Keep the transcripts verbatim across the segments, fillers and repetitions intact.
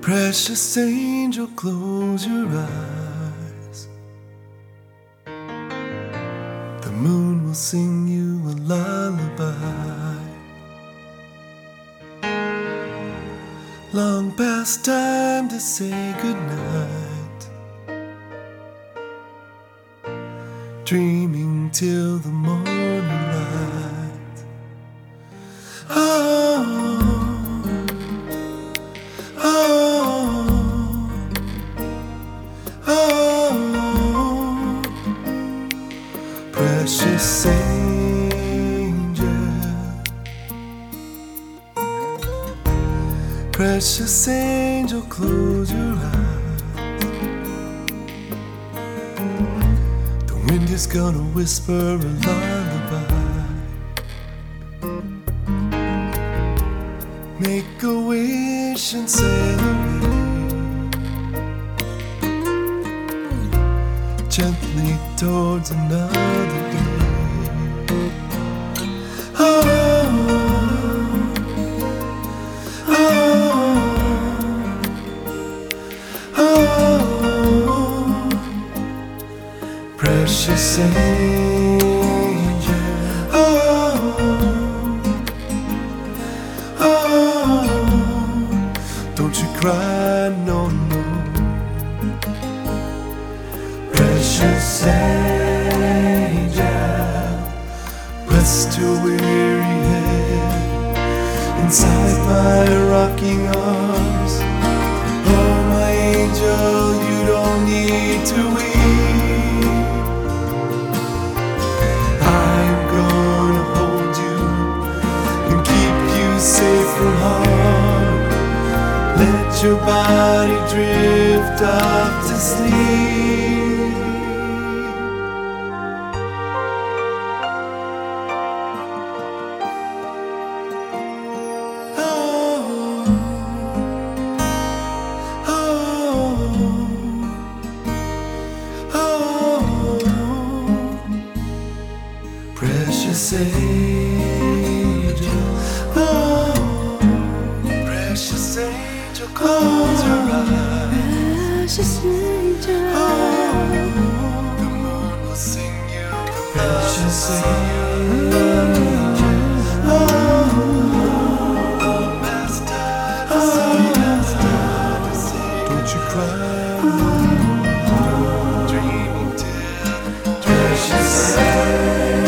Precious angel, close your eyes. The moon will sing you a lullaby. Long past time to say goodnight, dreaming till the morning light. Oh, oh, oh, precious angel, precious angel, close your eyes. The wind is gonna whisper a lullaby. Make a wish and sail away gently towards another day. Oh, oh, oh, precious angel. Don't you cry, no, no. Precious angel, rest your weary head inside my rocking arms. Oh, my angel, you don't need to weep. I'm gonna hold you and keep you safe from harm. Let your body drift off to sleep. Oh, oh, oh, precious angel. Oh, precious angel, close your eyes. Precious angel, Oh, the moon will sing you the precious angel. Oh, past time to say, past time to say, don't you cry, dreaming till precious angel.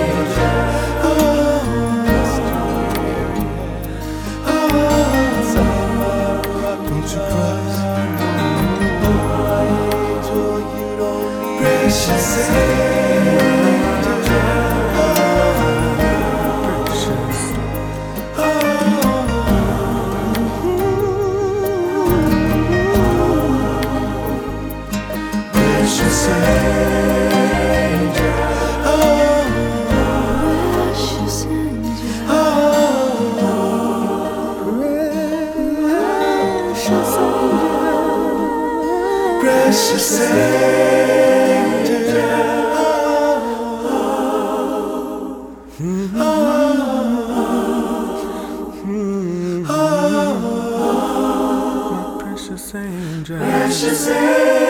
Precious angel, oh, precious angel, oh, precious angel, oh, precious angel. Precious angel. Precious angel.